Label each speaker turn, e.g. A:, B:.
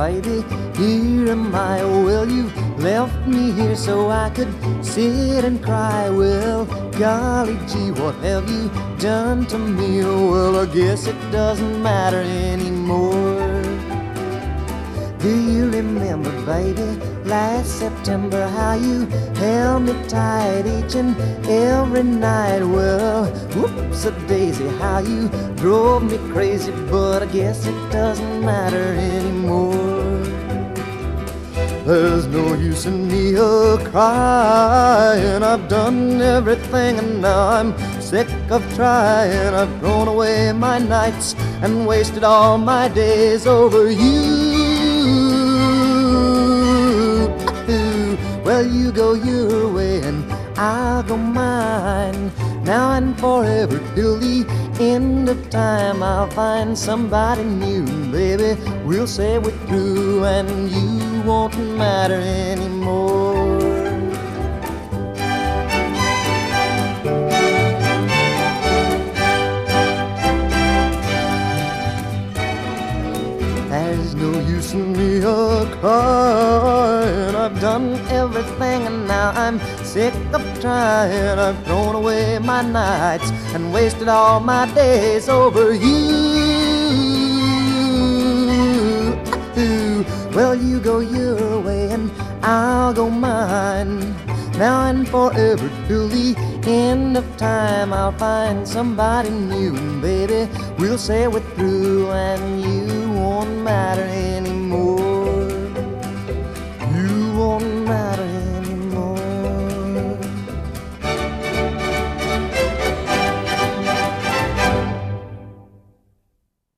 A: baby, here am I. Well, you left me here so I could sit and cry. Well, golly gee, what have you done to me? Well, I guess it doesn't matter anymore. Do you remember, baby, last September, how you held me tight each and every night? Well, whoops-a-daisy, how you drove me crazy, but I guess it doesn't matter anymore. There's no use in me crying. I've done everything and now I'm sick of trying. I've thrown away my nights and wasted all my days over you. Well, you go your way and I'll go mine. Now and forever till the end of time, I'll find somebody new. Baby, we'll say we're through and you won't matter anymore. There's no use in me crying. I've done everything and now I'm sick of trying. I've thrown away my nights and wasted all my days over you. Well, you go your way and I'll go mine. Now and forever till the end of time, I'll find somebody new. And baby, we'll say we're through and you won't matter anymore.